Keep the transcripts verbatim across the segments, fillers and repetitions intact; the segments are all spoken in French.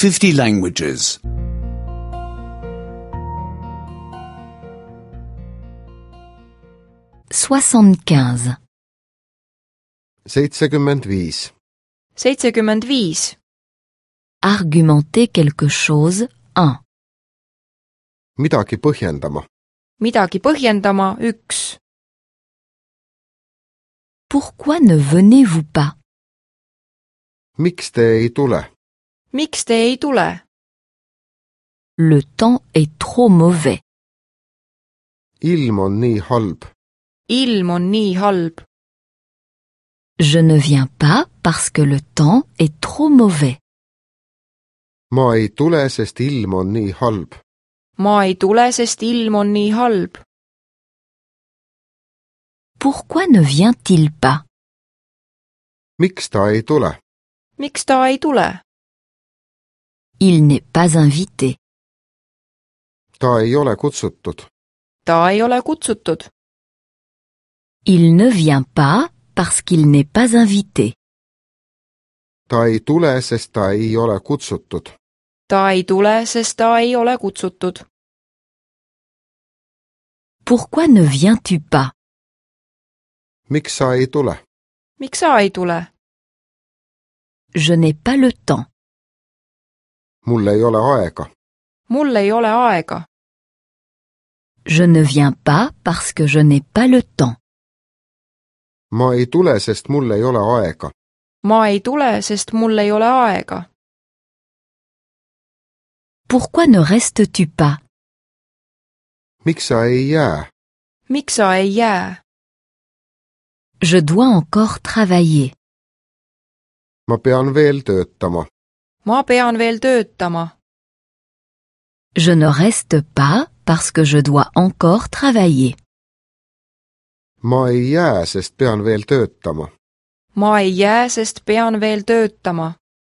fifty languages. soixante-quinze. seitsekümmend viis. seitsekümmend viis. Argumenter quelque chose, un. midagi põhjendama. Midagi põhjendama, üks. Pourquoi ne venez-vous pas? miks te ei tule? Miks te ei tule? Le temps est trop mauvais. ilm on nii halb. Ilm on nii halb. Je ne viens pas parce que le temps est trop mauvais. ma ei tule, sest ilm on nii halb. Ma ei tule, sest ilm on nii halb. Pourquoi ne vient-il pas? miks ta ei tule? Miks ta ei tule? Il n'est pas invité. ta ei ole kutsutud. Ta ei ole kutsutud. Il ne vient pas parce qu'il n'est pas invité. ta ei tule, sest ta ei ole kutsutud. Ta ei tule, sest ta ei ole kutsutud. Pourquoi ne viens-tu pas? miks sa ei tule? Miks sa ei tule? Je n'ai pas le temps. mul ei ole aega. Mul ei ole aega. Je ne viens pas parce que je n'ai pas le temps. ma ei tule, sest mul ei ole aega. Ma ei tule, sest mul ei ole aega. Pourquoi ne restes-tu pas? miks sa ei jää? Miks sa ei jää? Je dois encore travailler. ma pean veel töötama. Ma pean veel töötama. Je ne reste pas parce que je dois encore travailler. ma ei jää, sest pean veel töötama. Ma ei jää, sest pean veel töötama.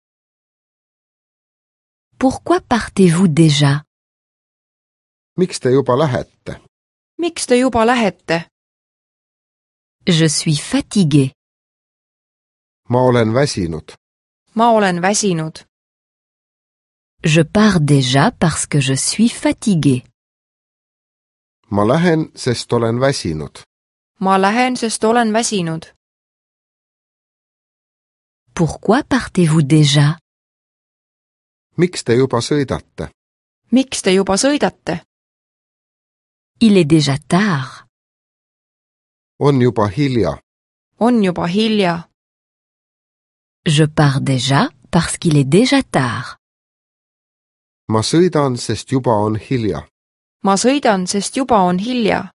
Pourquoi partez-vous déjà? miks te juba lähete? Miks te juba lähete? Je suis fatigué. ma olen väsinud. Ma olen väsinud. Je pars déjà parce que je suis fatigué. ma lähen, sest olen väsinud. Ma lähen, sest olen väsinud. Pourquoi partez-vous déjà? miks te juba sõidate? Miks te juba sõidate? Il est déjà tard. on juba hilja. On juba hilja. Je pars déjà parce qu'il est déjà tard. ma sõidan, sest juba on hilja. Ma sõidan, sest juba on hilja.